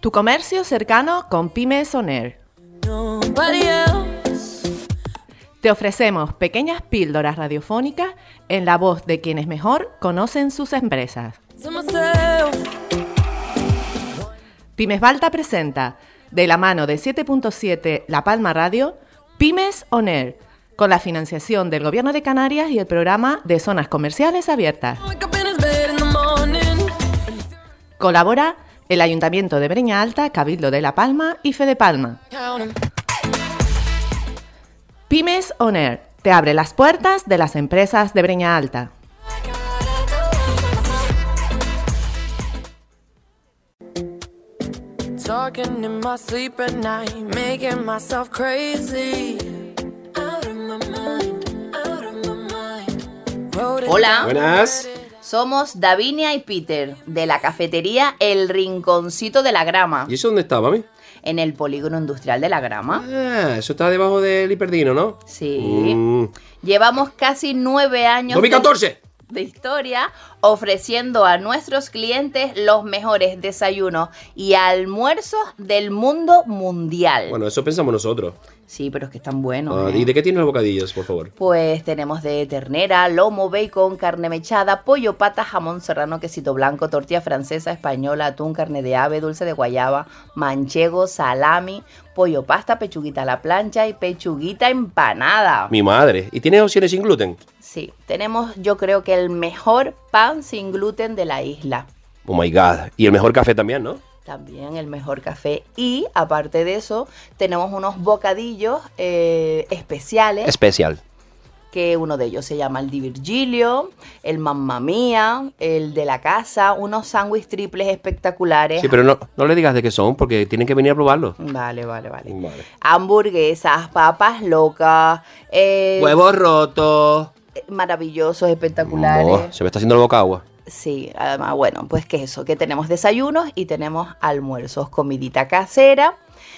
Tu comercio cercano con Pymes On Air. Te ofrecemos pequeñas píldoras radiofónicas en la voz de quienes mejor conocen sus empresas. Pymes Balta presenta, de la mano de 7.7 La Palma Radio, Pymes On Air, con la financiación del Gobierno de Canarias y el programa de Zonas Comerciales Abiertas. Colabora el Ayuntamiento de Breña Alta, Cabildo de La Palma y Fede Palma. Pymes On Air te abre las puertas de las empresas de Breña Alta. Hola. Buenas. Somos Davinia y Peter, de la cafetería El Rinconcito de la Grama, ¿Y eso dónde está, mami? en el polígono industrial de la Grama. Ah, eso está debajo del Hiperdino, ¿no? Sí. Llevamos casi 9 años 2014. de historia ofreciendo a nuestros clientes los mejores desayunos y almuerzos del mundo mundial. Bueno, eso pensamos nosotros. Sí, pero es que están buenos. ¿Y de qué tienen los bocadillos, por favor? Pues tenemos de ternera, lomo, bacon, carne mechada, pollo, pata, jamón serrano, quesito blanco, tortilla francesa, española, atún, carne de ave, dulce de guayaba, manchego, salami, pollo pasta, pechuguita a la plancha y pechuguita empanada. Mi madre. ¿Y tienes opciones sin gluten? Sí, tenemos yo creo que el mejor pan sin gluten de la isla. Oh my God. Y el mejor café también, ¿no? También el mejor café. Y aparte de eso, tenemos unos bocadillos especiales. Especial. Que uno de ellos se llama el Di Virgilio, el Mamma Mía, el de la casa, unos sándwiches triples espectaculares. Sí, pero no le digas de qué son, porque tienen que venir a probarlo. Vale. Vale. Hamburguesas, papas locas, Huevos rotos. maravillosos, espectaculares. Oh, se me está haciendo el boca agua. Sí, además, bueno, pues que eso, que tenemos desayunos y tenemos almuerzos, comidita casera.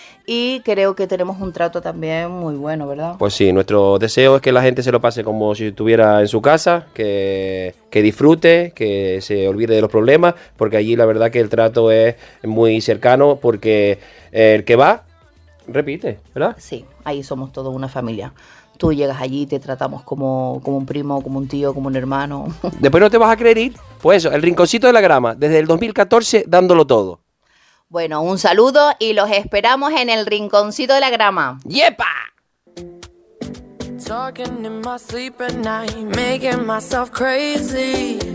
Y creo que tenemos un trato también muy bueno, ¿verdad? Pues sí, nuestro deseo es que la gente se lo pase como si estuviera en su casa, que disfrute, que se olvide de los problemas, porque allí la verdad que el trato es muy cercano, porque el que va, repite, ¿verdad? Sí, ahí somos toda una familia. Tú llegas allí y te tratamos como un primo, como un tío, como un hermano. Después no te vas a querer ir. Pues eso, el Rinconcito de la Grama, desde el 2014 dándolo todo. Bueno, un saludo y los esperamos en el Rinconcito de la Grama. ¡Yepa! Talking in my sleep at night, making myself crazy.